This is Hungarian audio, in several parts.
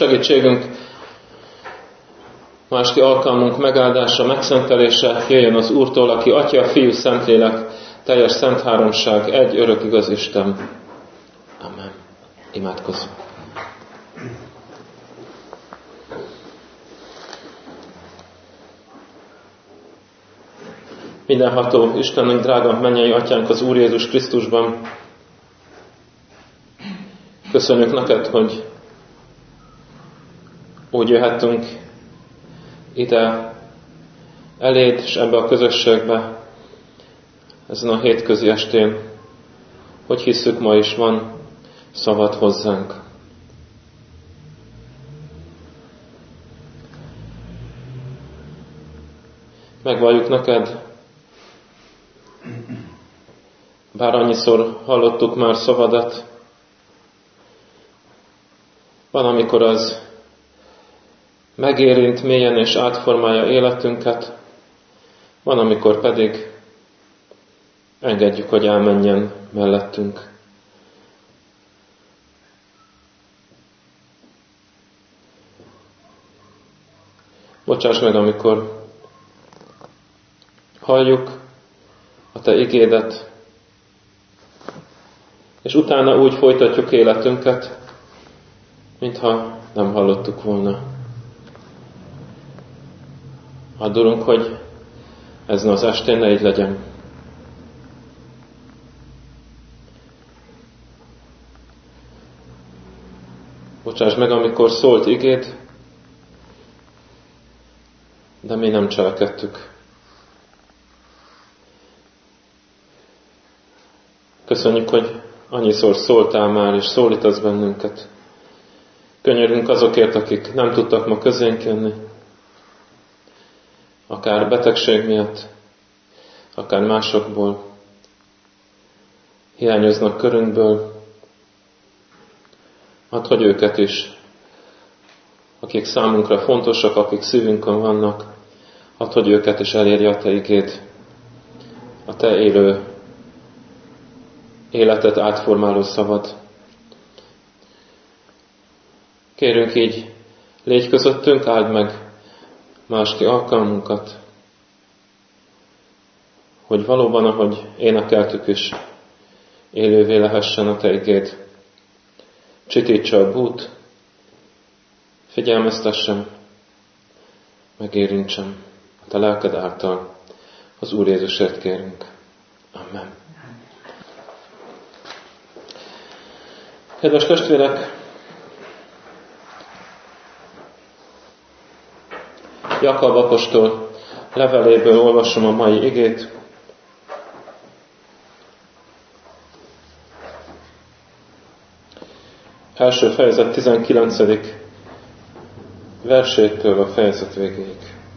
segítségünk, máski alkalmunk megáldása, megszentelése jöjjön az Úrtól, aki Atya, Fiú, Szentlélek, teljes szent háromság, egy örök igaz Isten. Amen. Imádkozzunk. Mindenható Istenünk, drága mennyei Atyánk az Úr Jézus Krisztusban, köszönjük neked, hogy úgy jöhettünk ide eléd, és ebbe a közösségbe, ezen a hétközi estén, hogy hisszük, ma is van szavad hozzánk. Megvalljuk neked, bár annyiszor hallottuk már szavadat, van, amikor az megérint mélyen és átformálja életünket, van, amikor pedig engedjük, hogy elmenjen mellettünk. Bocsáss meg, amikor halljuk a Te igédet, és utána úgy folytatjuk életünket, mintha nem hallottuk volna. Add, Urunk, hogy ezen az estén ne így legyen. Bocsáss meg, amikor szólt igéd, de mi nem cselekedtük. Köszönjük, hogy annyiszor szóltál már, és szólítasz bennünket. Könyörgünk azokért, akik nem tudtak ma közénk jönni, akár betegség miatt, akár másokból, hiányoznak körünkből. Add, hogy őket is, akik számunkra fontosak, akik szívünkön vannak, add, hogy őket is elérje a Te igéd, a Te élő életet átformáló szavad. Kérünk így, légy közöttünk, áld meg máski alkalmunkat, hogy valóban, ahogy énekeltük is, élővé lehessen a Te igéd. Csitítsa a bút, figyelmeztessen, megérintsen a Te lelked által. Az Úr Jézusért kérünk. Amen. Kedves testvérek, Jakab apostol leveléből olvasom a mai igét. Első fejezet 19. versétől a fejezet végéig.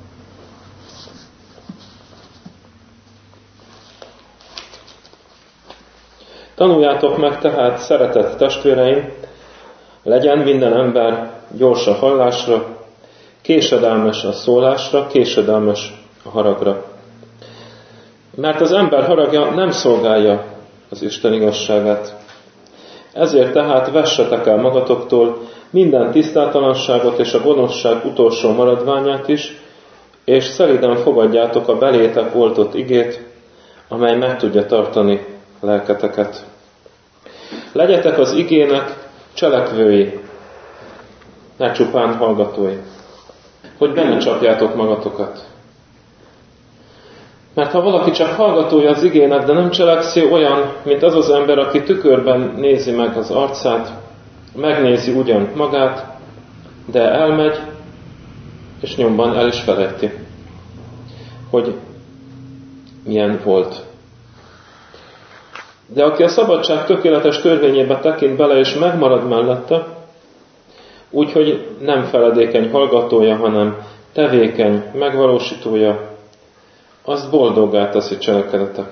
Tanuljátok meg tehát, szeretett testvéreim, legyen minden ember gyors a hallásra, késedelmes a szólásra, késedelmes a haragra. Mert az ember haragja nem szolgálja az Isten igazságát. Ezért tehát vessetek el magatoktól minden tisztátalanságot és a gonoszság utolsó maradványát is, és szelíden fogadjátok a belétek oltott igét, amely meg tudja tartani lelketeket. Legyetek az igének cselekvői, ne csupán hallgatói, hogy benne csapjátok magatokat. Mert ha valaki csak hallgatója az igének, de nem cselekszi, olyan, mint az az ember, aki tükörben nézi meg az arcát, megnézi ugyan magát, de elmegy, és nyomban el is felejti, hogy milyen volt. De aki a szabadság tökéletes törvényébe tekint bele, és megmarad mellette, úgyhogy nem feledékeny hallgatója, hanem tevékeny megvalósítója, azt boldoggá teszi cselekedete.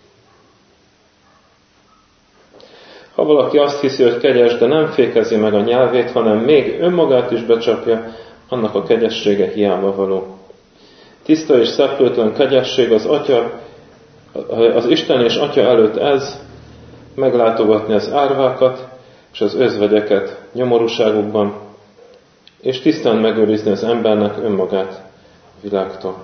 Ha valaki azt hiszi, hogy kegyes, de nem fékezi meg a nyelvét, hanem még önmagát is becsapja, annak a kegyessége hiába való. Tiszta és szeplőtlen kegyesség az Isten és Atya előtt ez, meglátogatni az árvákat és az özvegyeket nyomorúságukban, és tisztán megőrizni az embernek önmagát a világtól.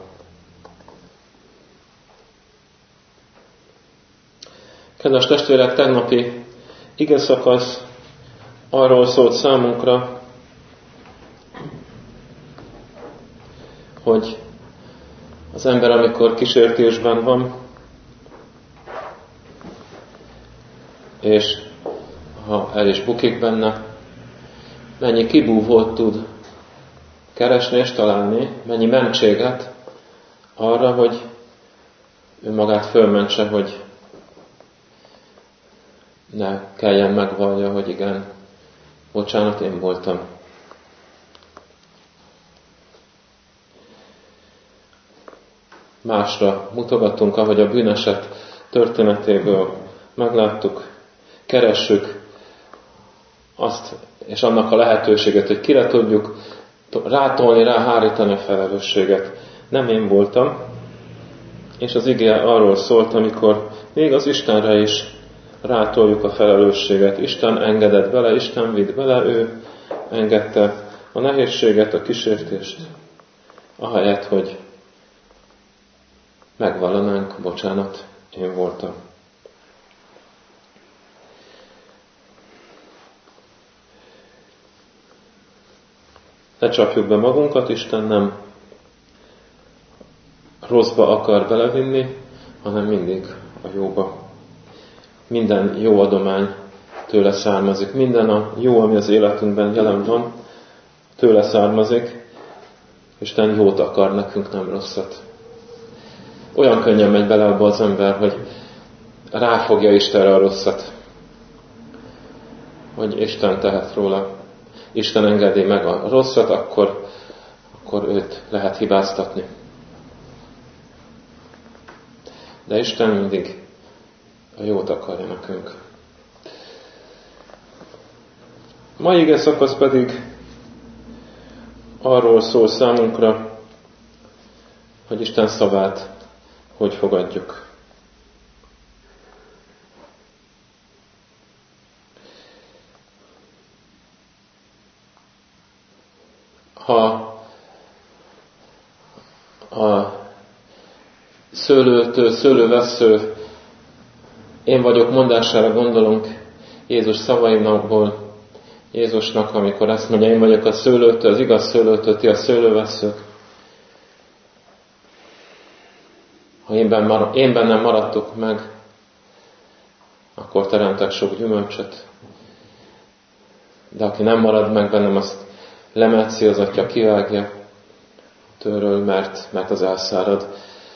Kedves testvérek, tegnapi igeszakasz arról szólt számunkra, hogy az ember, amikor kísértésben van, és ha el is bukik benne, mennyi kibúvót tud keresni és találni, mennyi mentséget arra, hogy ő magát fölmentse, hogy ne kelljen megvallja, hogy igen, bocsánat, én voltam. Másra mutogatunk, ahogy a bűneset történetéből megláttuk, keressük azt és annak a lehetőséget, hogy kire tudjuk rátolni, ráhárítani a felelősséget. Nem én voltam, és az ige arról szólt, amikor még az Istenre is rátoljuk a felelősséget. Isten engedett bele, Isten vitt bele, ő engedte a nehézséget, a kísértést, ahelyett, hogy megvallanánk, bocsánat, én voltam. Ne csapjuk be magunkat, Isten nem rosszba akar belevinni, hanem mindig a jóba. Minden jó adomány tőle származik. Minden a jó, ami az életünkben jelen van, tőle származik. Isten jót akar nekünk, nem rosszat. Olyan könnyen megy bele abba az ember, hogy ráfogja Istenre a rosszat. Hogy Isten tehet róla. Isten engedi meg a rosszat, akkor őt lehet hibáztatni. De Isten mindig a jót akarja nekünk. A mai ige szakasz pedig arról szól számunkra, hogy Isten szavát hogy fogadjuk. Ha a szőlőtől szőlővessző én vagyok mondására gondolunk Jézus szavaimból, Jézusnak, amikor azt mondja, én vagyok a szőlőtől, az igaz szőlőtől, ti a szőlővesszők. Ha én bennem maradtok meg, akkor teremtek sok gyümölcsöt. De aki nem marad meg bennem, azt lemetszi az Atya, kivágja tőről, mert az elszárad.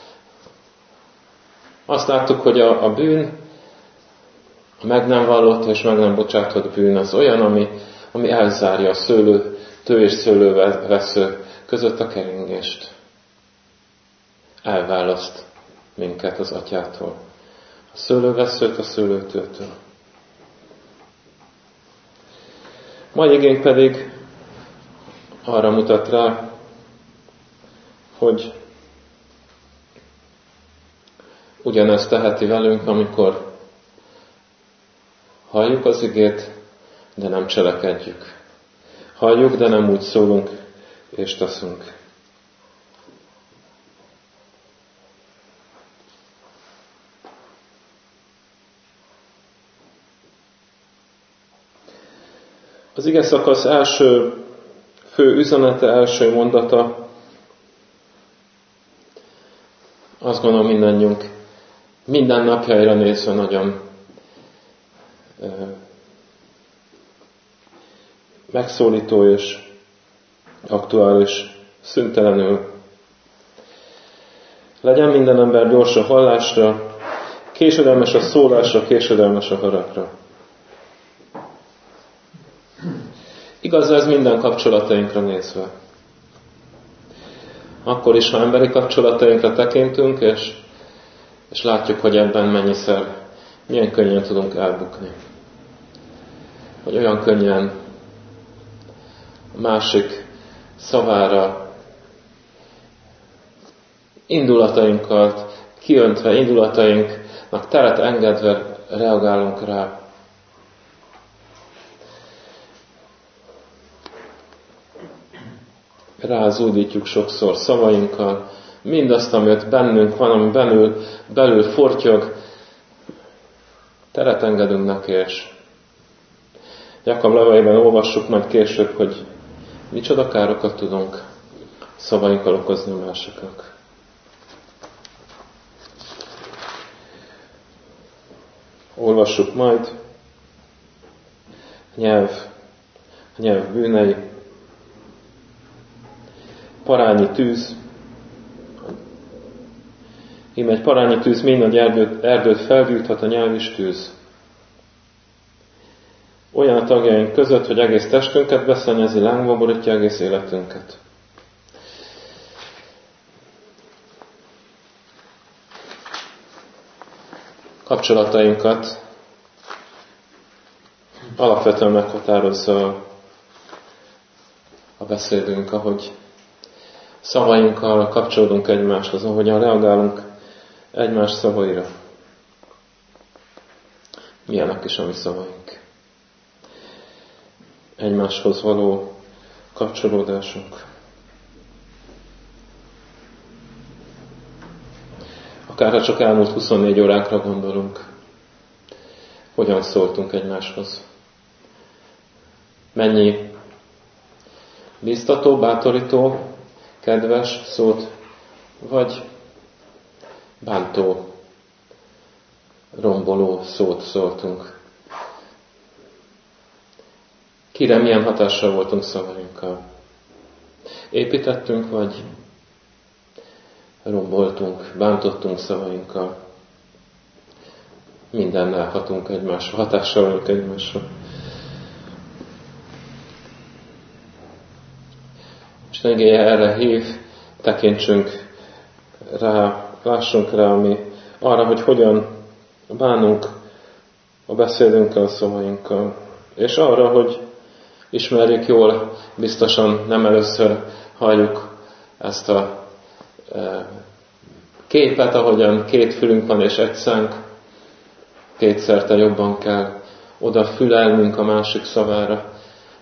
Azt láttuk, hogy a bűn, a meg nem vallott és meg nem bocsátott bűn az olyan, ami elzárja a szőlőtő és szőlővesző között a keringést. Elválaszt minket az Atyától. A szőlőveszőt a szőlőtőtől. Mai igénk pedig arra mutat rá, hogy ugyanezt teheti velünk, amikor halljuk az igét, de nem cselekedjük. Halljuk, de nem úgy szólunk és teszünk. Az ige szakasz első fő üzenete, első mondata, azt gondolom mindannyiunk minden napjaira nézve nagyon megszólító és aktuális, szüntelenül. Legyen minden ember gyors a hallásra, késedelmes a szólásra, késedelmes a haragra. Igaz ez minden kapcsolatainkra nézve. Akkor is, ha emberi kapcsolatainkra tekintünk, és látjuk, hogy ebben mennyiszer, milyen könnyen tudunk elbukni. Hogy olyan könnyen a másik szavára indulatainkat kiöntve, indulatainknak teret engedve reagálunk rá. rázúdítjuk sokszor szavainkkal, mindazt, amit bennünk van, ami belül fortyog, teret engedünk neki, és Jakab levelében olvassuk majd később, hogy micsoda károkat tudunk szavainkkal okozni a másiknak. Olvassuk majd a nyelv bűnei, parányi tűz. Íme egy parányi tűz mind erdőt felgyújthat, a nyelv is tűz. Olyan a tagjaink között, hogy egész testünket beszennyezi, lángba borítja egész életünket. Kapcsolatainkat alapvetően meghatározza a beszédünk, ahogy szavainkkal kapcsolódunk egymáshoz, ahogyan reagálunk egymás szavaira. Milyenek is a mi szavaink. Egymáshoz való kapcsolódásunk. Akár csak elmúlt 24 órákra gondolunk, hogyan szóltunk egymáshoz. Mennyi biztató, bátorító, kedves szót, vagy bántó, romboló szót szóltunk. Kire milyen hatással voltunk szavainkkal? Építettünk, vagy romboltunk, bántottunk szavainkkal? Mindennel hatunk egymásra, hatással vagyunk egymásra. Isten igéje erre hív, tekintsünk rá, lássunk rá, arra, hogy hogyan bánunk a beszédünkkel, a szavainkkal. És arra, hogy ismerjük jól, biztosan nem először halljuk ezt a képet, ahogyan két fülünk van és egy szánk, kétszerte jobban kell odafülelnünk a másik szavára,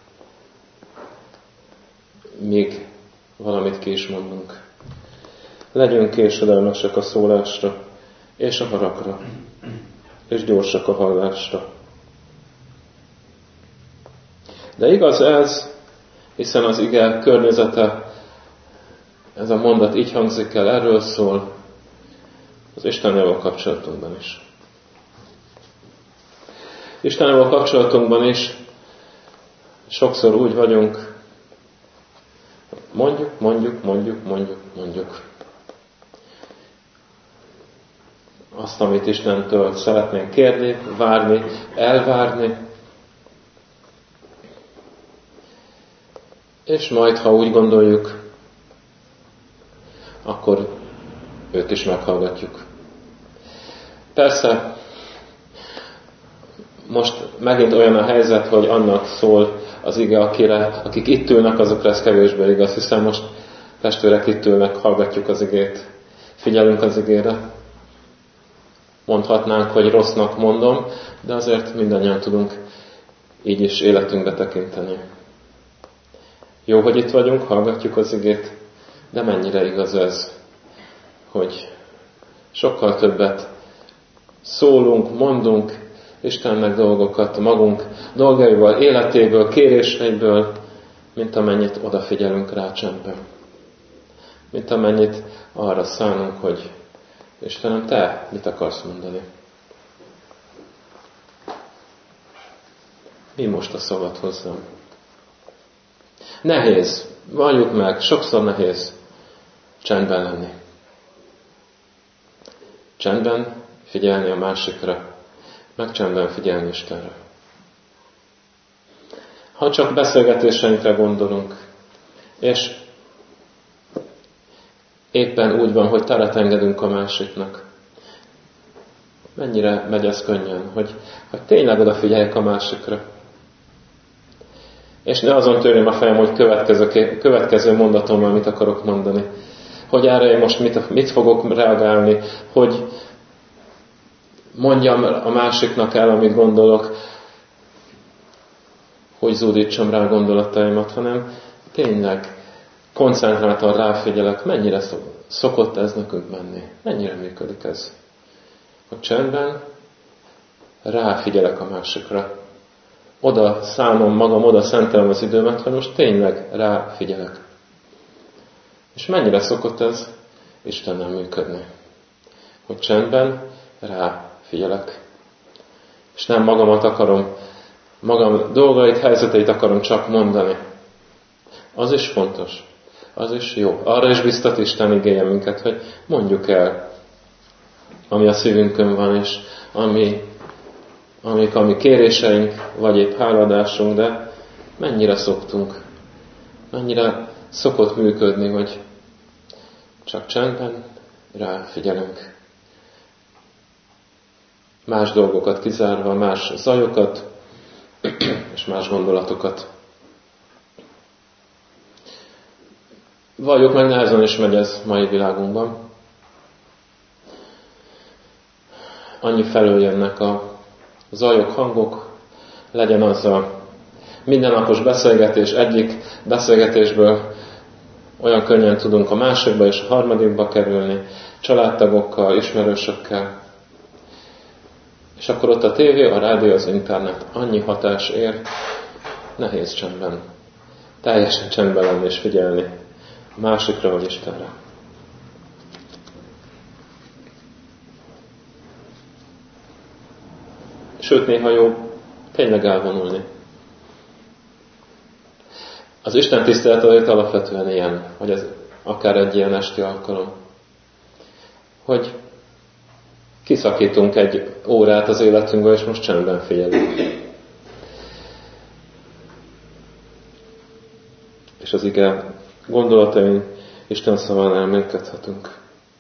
míg valamit ki is mondunk. Legyünk késedelmesek a szólásra és a haragra, és gyorsak a hallásra. De igaz ez, hiszen az ige környezete, ez a mondat így hangzik el, erről szól az Istennel való kapcsolatunkban is. Istennel való kapcsolatunkban is sokszor úgy vagyunk, mondjuk. Azt, amit Istentől szeretnénk kérni, várni, elvárni. És majd, ha úgy gondoljuk, akkor őt is meghallgatjuk. Persze, most megint olyan a helyzet, hogy annak szól az ige, akik itt ülnek, azokra ez kevésbé igaz, hiszen most testvérek itt ülnek, hallgatjuk az igét, figyelünk az igére. Mondhatnánk, hogy rossznak mondom, de azért mindannyian tudunk így is életünkbe tekinteni. Jó, hogy itt vagyunk, hallgatjuk az igét, de mennyire igaz ez, hogy sokkal többet szólunk, mondunk Istennek dolgokat, magunk dolgaival, életéből, kéréseiből, mint amennyit odafigyelünk rá csendben. Mint amennyit arra szánunk, hogy Istenem, te mit akarsz mondani? Mi most a szavad hozzám? Nehéz, valljuk meg, sokszor nehéz csendben lenni. Csendben figyelni a másikra, meg csendben figyelni Istenre. Ha csak beszélgetéseinkre gondolunk, és éppen úgy van, hogy teret engedünk a másiknak, mennyire megy ez könnyen, hogy tényleg odafigyeljek a másikra. És ne azon törjem a fejem, hogy következő mondatommal mit akarok mondani. Hogy erre én most mit fogok reagálni, hogy mondjam a másiknak el, amit gondolok, hogy zúdítsam rá a gondolataimat, hanem tényleg koncentráltan ráfigyelek, mennyire szokott ez nekünk menni? Mennyire működik ez? Hogy csendben ráfigyelek a másikra. Oda szánom magam, oda szentelem az időmet, hogy most tényleg ráfigyelek. És mennyire szokott ez Istennel működni? Hogy csendben ráfigyelek. És nem magamat akarom, magam dolgait, helyzeteit akarom csak mondani. Az is fontos. Az is jó. Arra is biztat Isten igéje minket, hogy mondjuk el, ami a szívünkön van, és ami kéréseink, vagy épp háladásunk, de mennyire szokott működni, hogy csak csendben ráfigyelünk. Más dolgokat kizárva, más zajokat, és más gondolatokat. Valljuk meg, nehezen is megy ez mai világunkban. Annyi felől jönnek a zajok, hangok, legyen az a mindennapos beszélgetés, egyik beszélgetésből olyan könnyen tudunk a másikba és a harmadikba kerülni, családtagokkal, ismerősökkel. És akkor ott a tévé, a rádió, az internet, annyi hatás ér, nehéz csendben. Teljesen csendben lenni és figyelni a másikra vagy Istenre. Sőt, néha jó tényleg elvonulni. Az Isten tisztelet alapvetően ilyen, hogy ez akár egy ilyen esti alkalom. Hogy kiszakítunk egy órát az életünkből, és most csendben figyelünk. És az ige gondolatain Isten szaván elmélkedhetünk.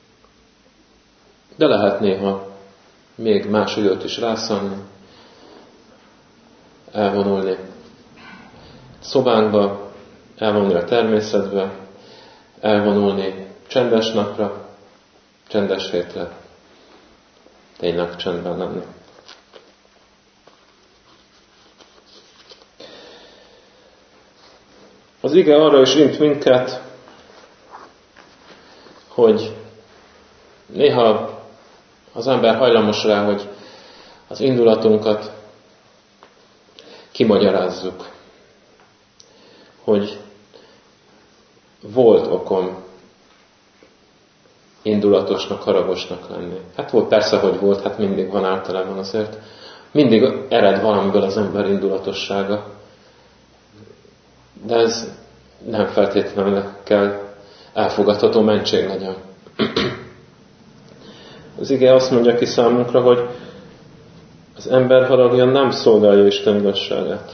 De lehet néha még más időt is rászánni, elvonulni szobánkba, elvonulni a természetbe, elvonulni csendes napra, csendes hétre, tényleg csendben lenni. Az ige arra is int minket, hogy néha az ember hajlamos rá, hogy az indulatunkat kimagyarázzuk, hogy volt okom indulatosnak, haragosnak lenni. Hát volt, persze, hogy volt, hát mindig van általában azért. Mindig ered valamiből az ember indulatossága. De ez nem feltétlenül kell elfogadható mentség legyen. Az ige azt mondja ki számunkra, hogy az ember haragja nem szolgálja Isten igazságát.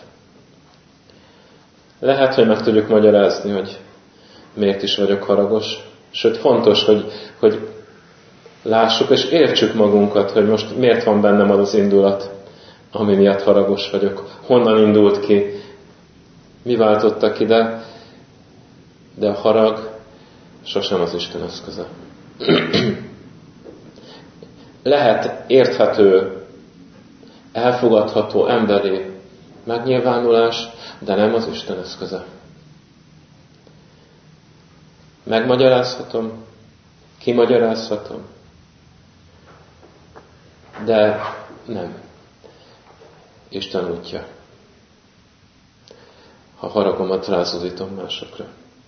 Lehet, hogy meg tudjuk magyarázni, hogy miért is vagyok haragos. Sőt, fontos, hogy lássuk és értsük magunkat, hogy most miért van bennem az indulat, ami miatt haragos vagyok. Honnan indult ki, mi váltotta ki, de a harag sosem az Isten eszköze. Lehet érthető, elfogadható emberi megnyilvánulás, de nem az Isten eszköze. Megmagyarázhatom, kimagyarázhatom, de nem Isten útja. Ha haragomat rázudítom másokra.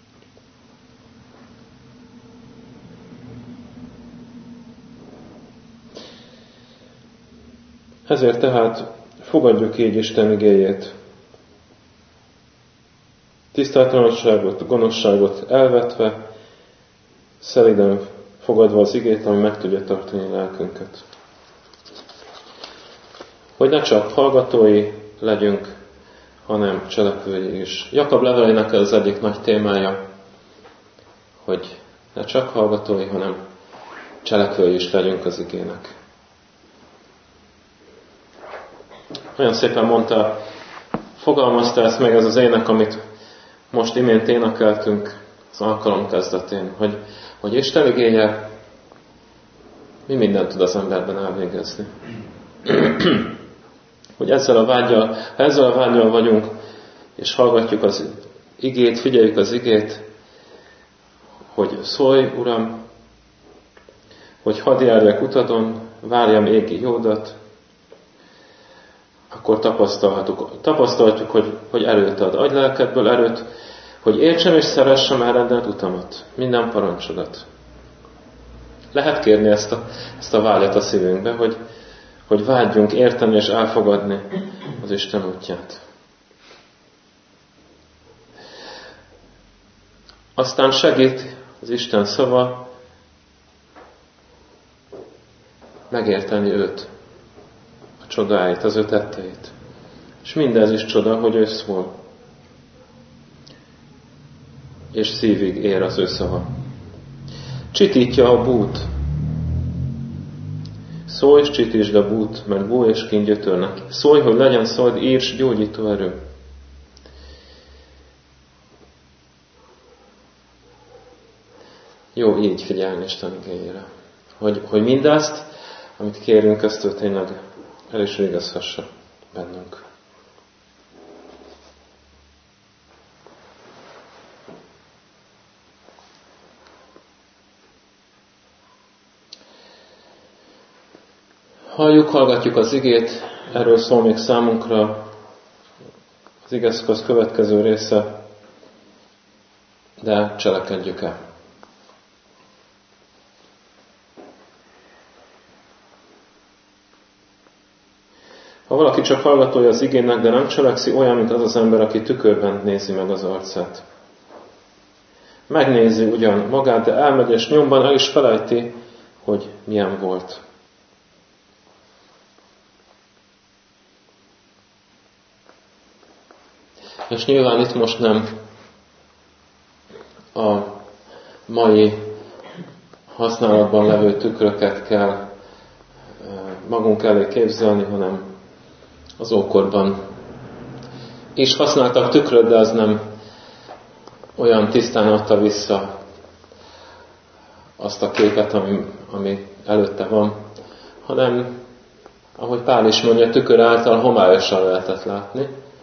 Ezért tehát fogadjuk így Isten igéjét. Tisztátalanságot, gonoszságot elvetve, szelíden fogadva az igét, ami meg tudja tartani a lelkünket. Hogy ne csak hallgatói legyünk, hanem cselekvői is. Jakab levelének az egyik nagy témája, hogy ne csak hallgatói, hanem cselekvői is legyünk az igének. Olyan szépen mondta, fogalmazta ezt meg ez az ének, amit most imént énekeltünk az alkalom kezdetén, hogy Isten igéje mi mindent tud az emberben elvégezni. Hogy ezzel a vággyal vagyunk, és hallgatjuk az igét, figyeljük az igét, hogy szólj, Uram, hogy hadd járjak utadon, várjam jódat, akkor tapasztalhatjuk, hogy erőt ad. Adj lelkedből erőt, hogy értsem és szeressem elrendelt utamat, minden parancsodat. Lehet kérni ezt a vágyat a szívünkbe, hogy vágyjunk érteni és elfogadni az Isten útját. Aztán segít az Isten szava megérteni őt, a csodáit, az ő tetteit. És mindez is csoda, hogy ő szól. És szívig ér az ő szava. Csitítja a bút. Szólj és csitítsd a bút, mert bú és kín gyötörnek. Szólj, hogy legyen szabad, írts gyógyító erő. Jó így figyelni Isten igényére. Hogy mindazt, amit kérünk, ezt ő tényleg el is végezhesse bennünk. Hallgatjuk az igét, erről szól még számunkra az igeszakasz következő része, de cselekedjük el. Ha valaki csak hallgatója az igének, de nem cselekszi, olyan, mint az az ember, aki tükörben nézi meg az arcát. Megnézi ugyan magát, de elmegy és nyomban el is felejti, hogy milyen volt. És nyilván itt most nem a mai használatban levő tükröket kell magunk elé képzelni, hanem az ókorban is használtak tükröt, de az nem olyan tisztán adta vissza azt a képet, ami előtte van, hanem, ahogy Pál is mondja, tükör által homályosan lehetett látni.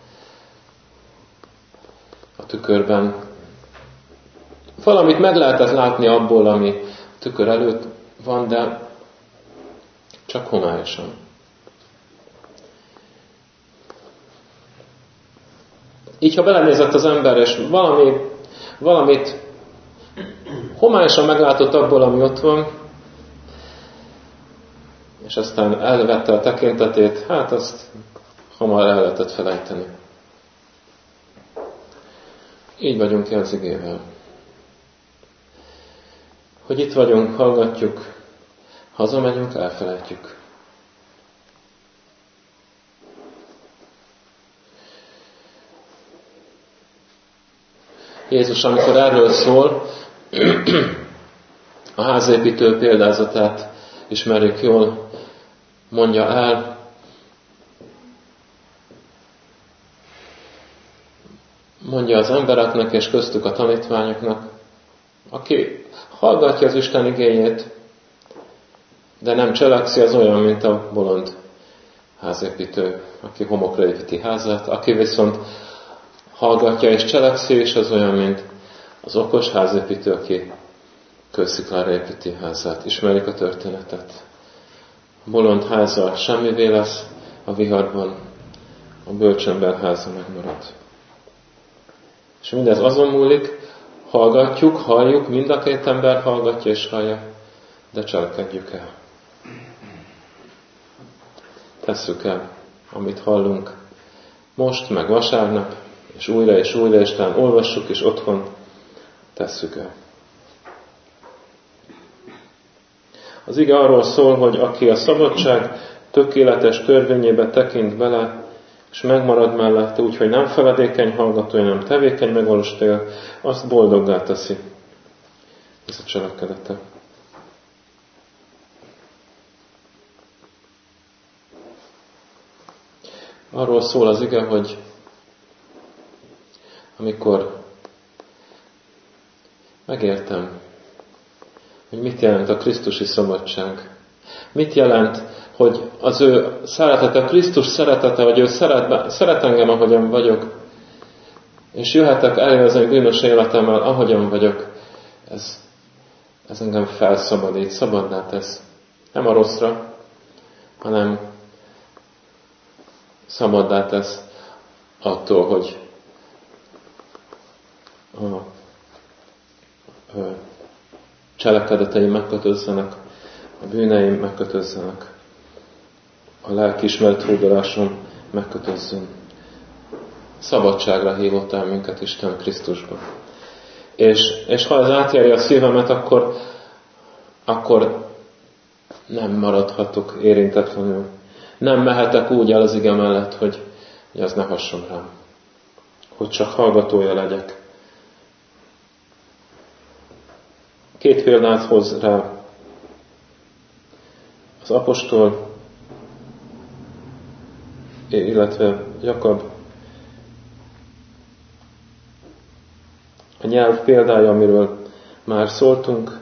A tükörben valamit meg lehetett látni abból, ami tükör előtt van, de csak homályosan. Így, ha belenézett az ember, és valamit homályosan meglátott abból, ami ott van, és aztán elvette a tekintetét, hát azt hamar el lehetett felejteni. Így vagyunk el az igével. Hogy itt vagyunk, hallgatjuk, hazamegyünk, elfelejtjük. Jézus, amikor erről szól, a házépítő példázatát ismerjük jól, mondja el, mondja az embereknek és köztük a tanítványoknak, aki hallgatja az Isten igényét, de nem cselekszi, az olyan, mint a bolond házépítő, aki homokra építi házát, aki viszont hallgatja és cselekszi, és az olyan, mint az okos házépítő, aki kősziklára építi házát. Ismerjük a történetet. A bolond háza semmivé lesz a viharban, a bölcsember háza megmarad. És mindez azon múlik, halljuk, mind a két ember hallgatja és hallja, de cselekedjük el. Tesszük el, amit hallunk most, meg vasárnap, és újra, és talán olvassuk, és otthon tesszük el. Az ige arról szól, hogy aki a szabadság tökéletes törvényébe tekint bele, és megmarad mellette, úgyhogy nem feledékeny hallgatója, nem tevékeny megvalósítója, azt boldoggá teszi. Ez a cselekedete. Arról szól az ige, hogy amikor megértem, hogy mit jelent a krisztusi szabadság, mit jelent, hogy az ő szeretete, a Krisztus szeretete, hogy ő szeret engem, ahogyan vagyok, és jöhetek elé az én bűnös életemmel, ahogyan vagyok, ez ez engem felszabadít, szabaddá tesz. Nem a rosszra, hanem szabaddá tesz attól, hogy a cselekedeteim megkötözzenek, a bűneim megkötözzenek, a lelkiismeret hódolásom megkötözzön. Szabadságra hívott el minket Isten Krisztusban. És ha ez átjárja a szívemet, akkor nem maradhatok érintetlenül. Nem mehetek úgy el az ige mellett, hogy az ne hasson rám. Hogy csak hallgatója legyek. 2 példát hoz rá az apostol, illetve Jakab. A nyelv példája, amiről már szóltunk,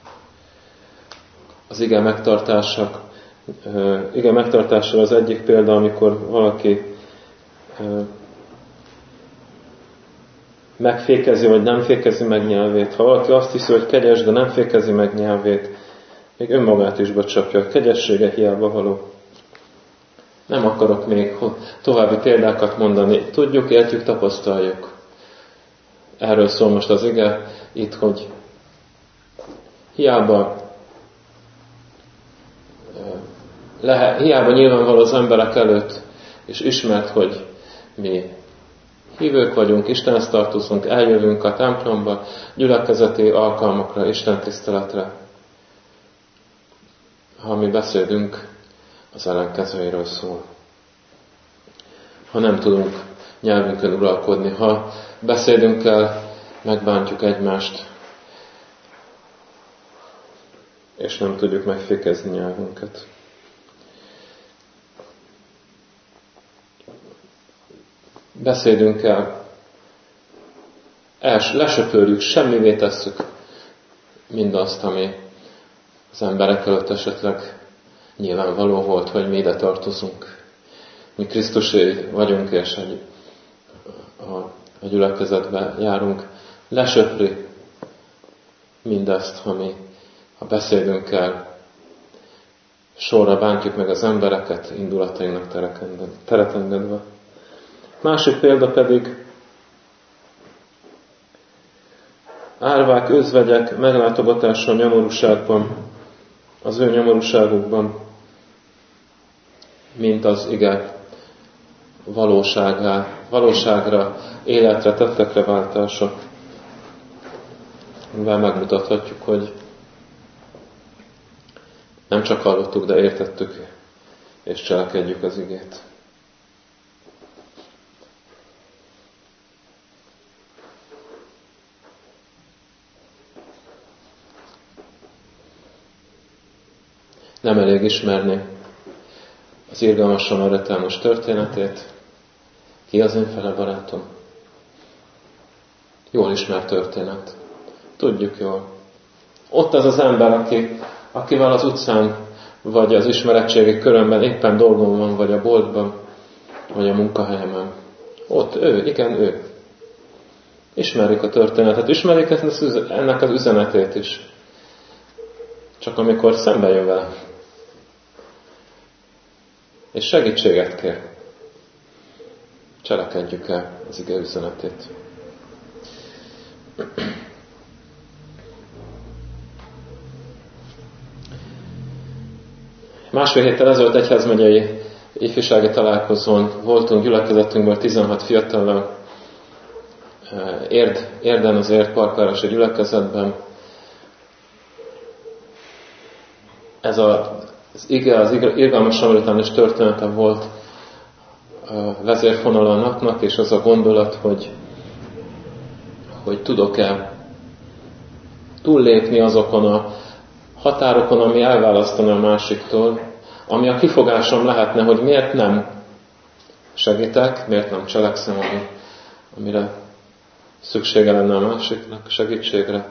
az ige megtartása az egyik példa, amikor valaki megfékezi, vagy nem fékezi meg nyelvét. Ha valaki azt hiszi, hogy kegyes, de nem fékezi meg nyelvét, még önmagát is becsapja. A kegyessége hiába való. Nem akarok még további példákat mondani. Tudjuk, értjük, tapasztaljuk. Erről szól most az ige itt, hogy hiába nyilvánvaló az emberek előtt, és ismert, hogy mi hívők vagyunk, Istenhez tartozunk, eljövünk a templomba, gyülekezeti alkalmakra, Isten tiszteletre. Ha mi beszélünk, az ellenkezőjéről szól. Ha nem tudunk nyelvünkön uralkodni, ha beszédünkkel megbántjuk egymást, és nem tudjuk megfékezni nyelvünket. Beszédünkkel lesöpörjük, semmivé tesszük mindazt, ami az emberek előtt esetleg nyilvánvaló volt, hogy mi ide tartozunk. Mi Krisztusé vagyunk, és a gyülekezetbe járunk. Lesöpri mindazt, ami a beszédünkkel sorra bántjuk meg az embereket, indulatainknak teret engedve. Másik példa pedig árvák, özvegyek meglátogatása a nyomorúságban, az ő nyomorúságukban, mint az ige valóságra, életre, tettekre váltása. Mivel megmutathatjuk, hogy nem csak hallottuk, de értettük, és cselekedjük az igét. Nem elég ismerni az irgalmas Samaritános történetét. Ki az én fele barátom? Jól ismert történet. Tudjuk jól. Ott az az ember, akivel az utcán, vagy az ismeretségi körömben éppen dolgom van, vagy a boltban, vagy a munkahelyemen. Ott ő. Ismerik a történetet, ismerik ennek az üzenetét is. Csak amikor szembe jön vele, és segítséget kér, cselekedjük el az ige üzenetét. Másfél héttel ezelőtt egyházmegyei ifjúsági találkozón voltunk, gyülekezetünkből 16 fiatallal, Érden az Parkvárosi gyülekezetben. Ez az irgalmas Samaritános története volt a vezérfonala a napnak, és az a gondolat, hogy tudok-e túllépni azokon a határokon, ami elválasztana a másiktól, ami a kifogásom lehetne, hogy miért nem segítek, miért nem cselekszem, amire szüksége lenne a másiknak segítségre.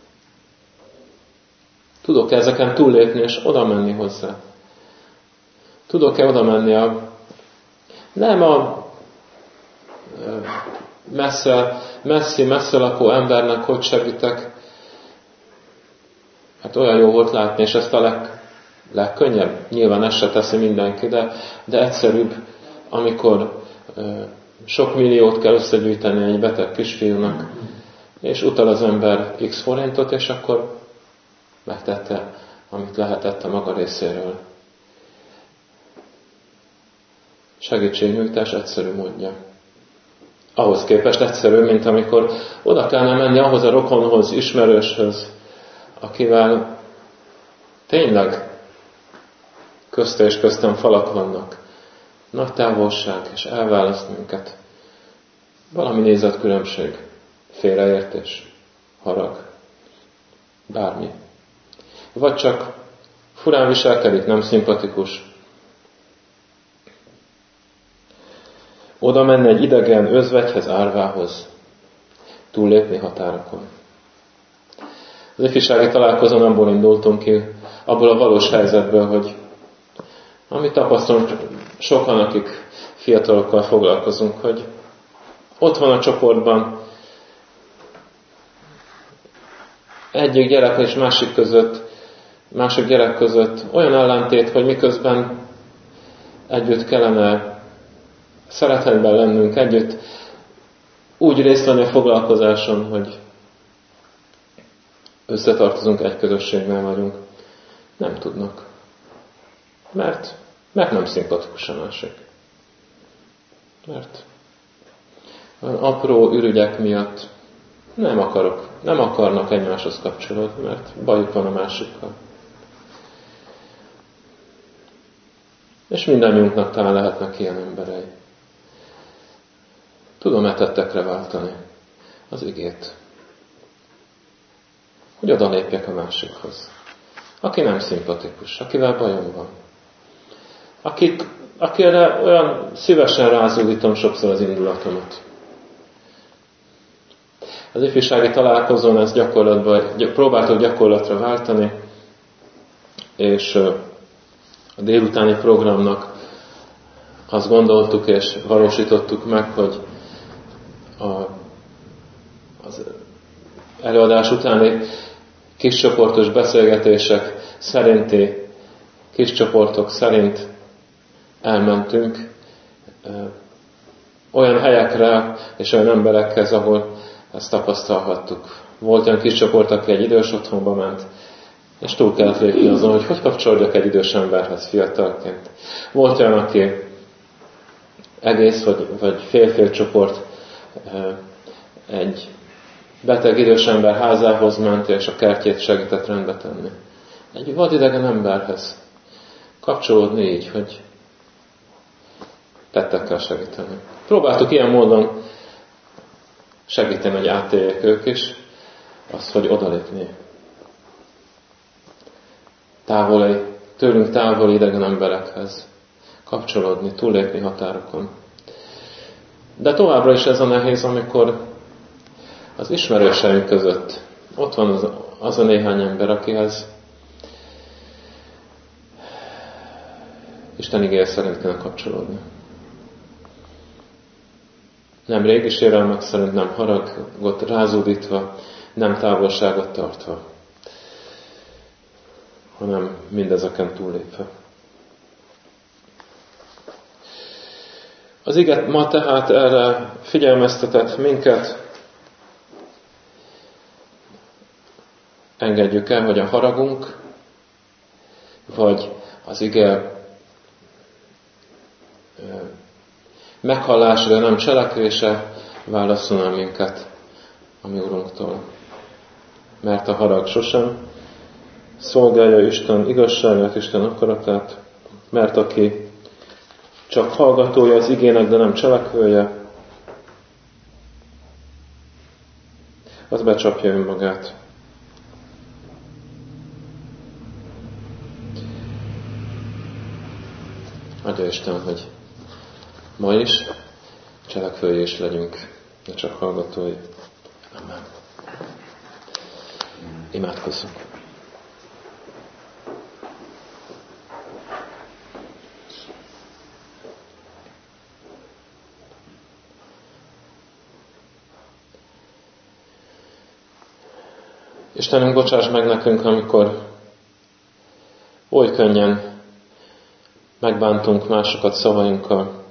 Tudok-e ezeken túllépni és oda menni hozzá? Tudok-e oda menni nem a messze lakó embernek, hogy segítek, hát olyan jó volt látni, és ezt a legkönnyebb, nyilván ezt se teszi mindenki, de egyszerűbb, amikor sok milliót kell összegyűjteni egy beteg kisfiúnak, és utal az ember x forintot, és akkor megtette, amit lehetett a maga részéről. Segítségnyújtás egyszerű módja. Ahhoz képest egyszerű, mint amikor oda kellene menni ahhoz a rokonhoz, ismerőshöz, akivel tényleg közte és köztem falak vannak. Nagy távolság, és elválaszt minket. Valami nézetkülönbség, félreértés, harag, bármi. Vagy csak furán viselkedik, nem szimpatikus. Oda menni egy idegen özvegyhez, árvához, túllépni határokon. Az ifjúsági találkozón abból indultunk ki, abból a valós helyzetből, hogy amit tapasztalunk sokan, akik fiatalokkal foglalkozunk, hogy ott van a csoportban egyik gyerek és másik gyerek között olyan ellentét, hogy miközben együtt kellene szeretetben lennünk, együtt úgy részt venni a foglalkozáson, hogy összetartozunk, egy közösségnél vagyunk. Nem tudnak. Mert nem szimpatikus a másik. Mert apró ürügyek miatt nem akarnak egymáshoz kapcsolódni, mert bajuk van a másikkal. És mindannyiunknak talán lehetnek ilyen emberei. Tudom-e tettekre váltani az igét? Hogy odalépjek a másikhoz. Aki nem szimpatikus, akivel bajom van. Akire olyan szívesen rázúdítom sokszor az indulatomat. Az ifjúsági találkozón ezt próbáltuk gyakorlatra váltani, és a délutáni programnak azt gondoltuk és valósítottuk meg, hogy az előadás utáni kiscsoportos beszélgetések szerinti kiscsoportok szerint elmentünk olyan helyekre és olyan emberekhez, ahol ezt tapasztalhattuk. Volt olyan kis csoport, aki egy idős otthonba ment, és túl kellett lépni azon, hogy kapcsolódjak egy idős emberhez fiatalként. Volt olyan, aki egész vagy fél-fél csoport egy beteg idős ember házához ment, és a kertjét segített rendbe tenni. Egy vadidegen emberhez kapcsolódni így, hogy tettekkel segíteni. Próbáltuk ilyen módon segíteni, hogy átéljék ők is, az, hogy odalépni. Tőlünk távoli idegen emberekhez kapcsolódni, túllépni határokon. De továbbra is ez a nehéz, amikor az ismerőseink között ott van az a néhány ember, akihez Isten igéje szerint kell kapcsolódni. Nem régi sérelmek szerint, nem haragot rázúdítva, nem távolságot tartva, hanem mindezeken túllépve. Az ige ma tehát erre figyelmeztetett minket. Engedjük el, hogy a haragunk, vagy az ige meghallása, de nem cselekvése válasszon el minket a mi Urunktól. Mert a harag sosem szolgálja Isten igazságát, Isten akaratát, mert aki csak hallgatója az igének, de nem cselekvője, az becsapja önmagát. Adja Isten, hogy ma is cselekvői is legyünk, ne csak hallgatói. Amen. Imádkozzunk. Istenünk, bocsáss meg nekünk, amikor oly könnyen megbántunk másokat szavainkkal.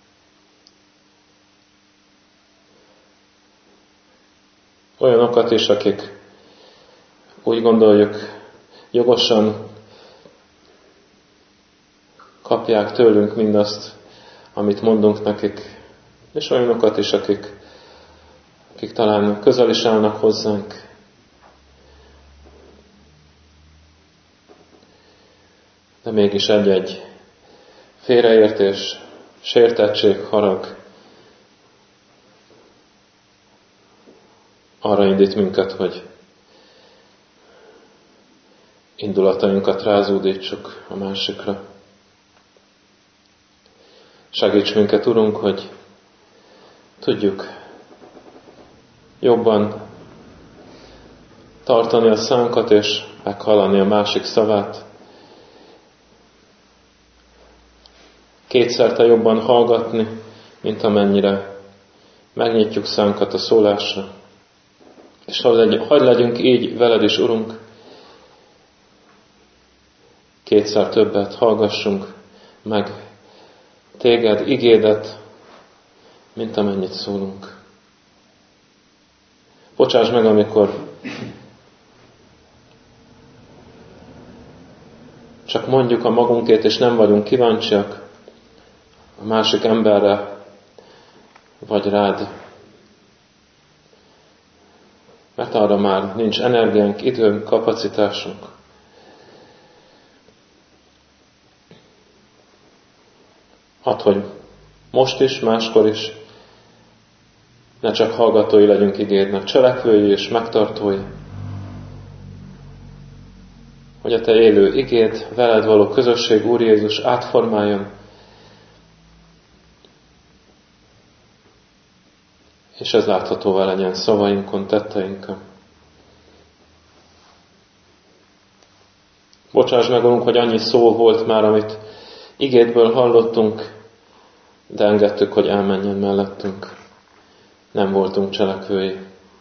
Olyanokat is, akik úgy gondoljuk, jogosan kapják tőlünk mindazt, amit mondunk nekik, és olyanokat is, akik talán közel is állnak hozzánk. De mégis egy-egy félreértés, sértettség, harag arra indít minket, hogy indulatainkat rázúdítsuk a másikra. Segíts minket, Urunk, hogy tudjuk jobban tartani a szánkat és meghallani a másik szavát. Kétszerte jobban hallgatni, mint amennyire megnyitjuk szánkat a szólásra. És hadd legyünk így veled is, Urunk, kétszer többet hallgassunk meg téged, igédet, mint amennyit szólunk. Bocsáss meg, amikor csak mondjuk a magunkét, és nem vagyunk kíváncsiak a másik emberre, vagy rád. Mert arra már nincs energiánk, időnk, kapacitásunk. Add, hogy most is, máskor is ne csak hallgatói legyünk igédnek, cselekvői és megtartói. Hogy a te élő igéd, veled való közösség, Úr Jézus, átformáljon, és ez láthatóvá legyen szavainkon, tetteinkön. Bocsáss meg, Urunk, hogy annyi szó volt már, amit igédből hallottunk, de engedtük, hogy elmenjen mellettünk. Nem voltunk cselekvői.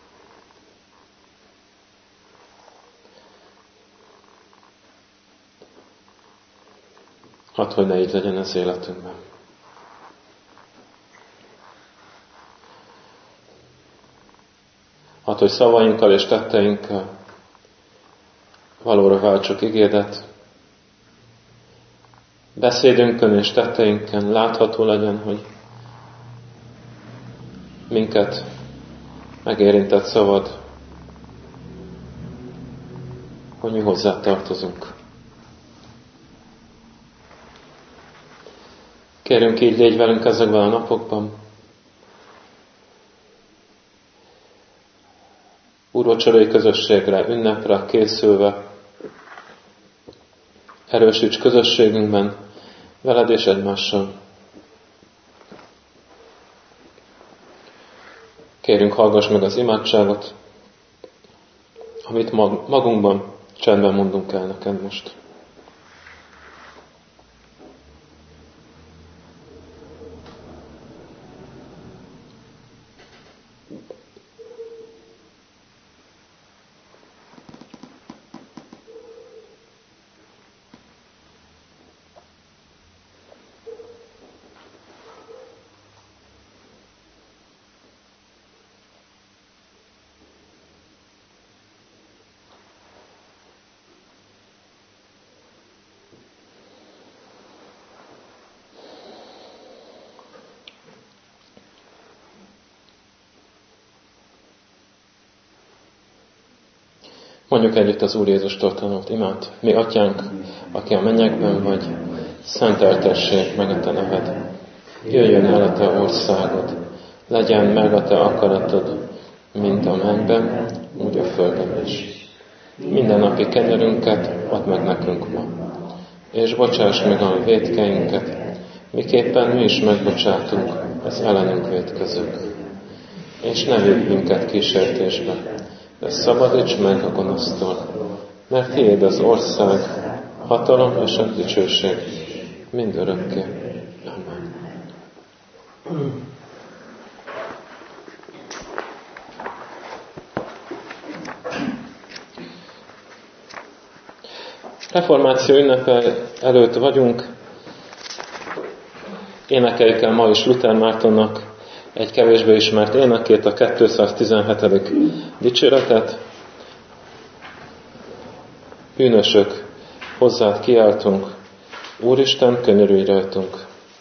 Hadd, hogy ne így legyen az életünkben. Hadd, hogy szavainkkal és tetteinkkel valóra váltsuk igédet. Beszédünkön és tetteinken látható legyen, hogy minket megérintett szavad, hogy mi hozzá tartozunk. Kérünk, így légy velünk ezekben a napokban. Úrvacsorai közösségre, ünnepre készülve, erősíts közösségünkben, veled és egymással. Kérünk, hallgass meg az imádságot, amit magunkban csendben mondunk el neked most. Mondjuk együtt az Úr Jézustól tanult imát. Mi atyánk, aki a mennyekben vagy, szenteltessék meg a te neved. Jöjjön el a te országod, legyen meg a te akaratod, mint a mennyben, úgy a földön is. Minden napi kenyerünket add meg nekünk ma, és bocsáss meg a vétkeinket, miképpen mi is megbocsátunk az ellenünk vétkezők. És ne vigy minket kísértésbe, de szabadíts meg a gonosztól, mert tiéd az ország, hatalom és a dicsőség mindörökké. Amen. Reformáció ünnepe előtt vagyunk. Énekeljük el ma is Luther Mártonnak egy kevésbé ismert énekét, a 217. dicséretet. Bűnösök, hozzád kiáltunk, Úristen, könyörülj rajtunk!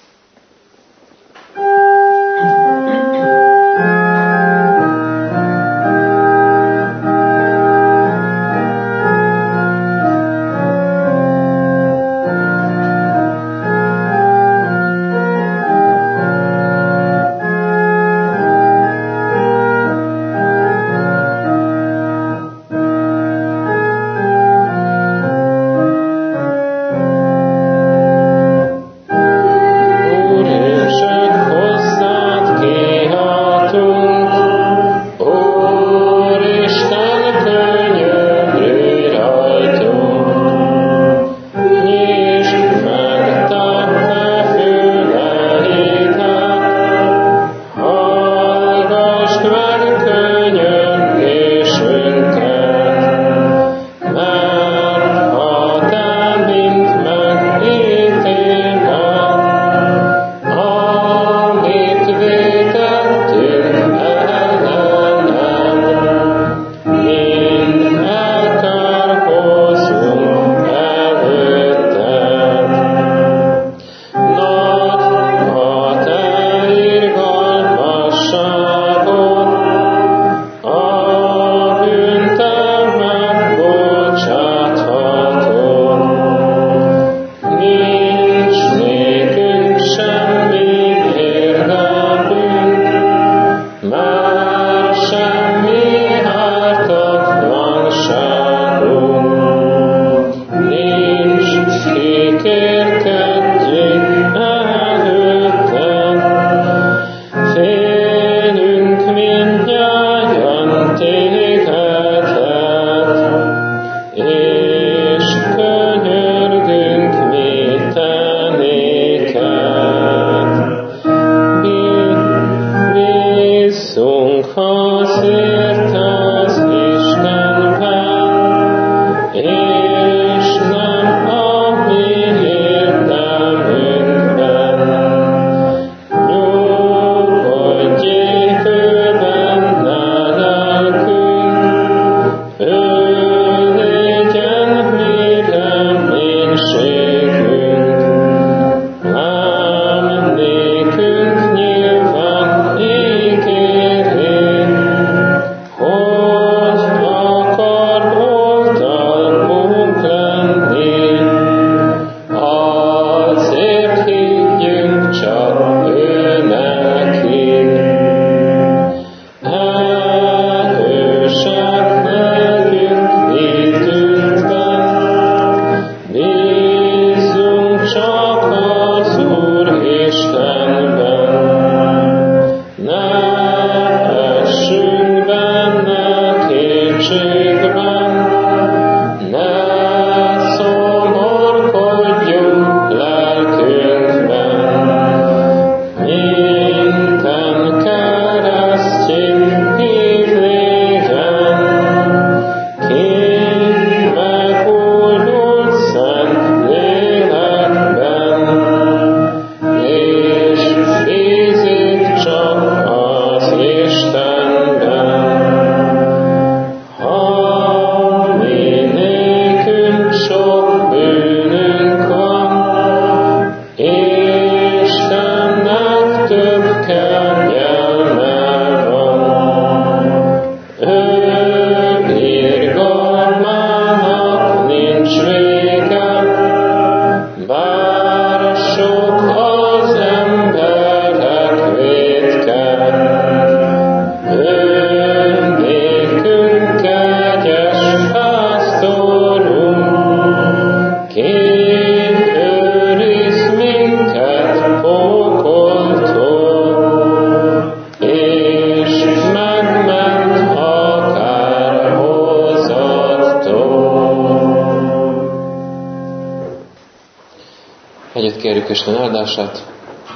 Együtt kérjük Isten áldását.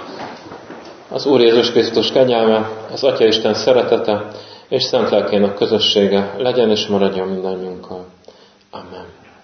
Az Úr Jézus Krisztus kegyelme, az Atya Isten szeretete és szent lelkének közössége legyen és maradjon mindannyiunkkal. Amen.